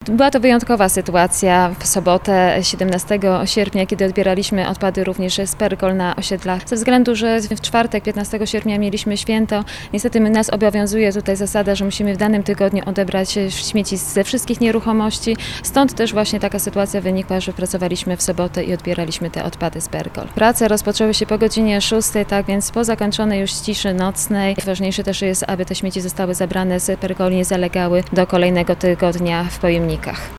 Była to wyjątkowa sytuacja w sobotę 17 sierpnia, kiedy odbieraliśmy odpady również z Pergol na osiedlach. Ze względu, że w czwartek 15 sierpnia mieliśmy święto, niestety nas obowiązuje tutaj zasada, że musimy w danym tygodniu odebrać śmieci ze wszystkich nieruchomości. Stąd też właśnie taka sytuacja wynikła, że pracowaliśmy w sobotę i odbieraliśmy te odpady z Pergol. Prace rozpoczęły się po godzinie 6, tak więc po zakończonej już ciszy nocnej. Ważniejsze też jest, aby te śmieci zostały zabrane z Pergoli, nie zalegały do kolejnego tygodnia w pojemnikach.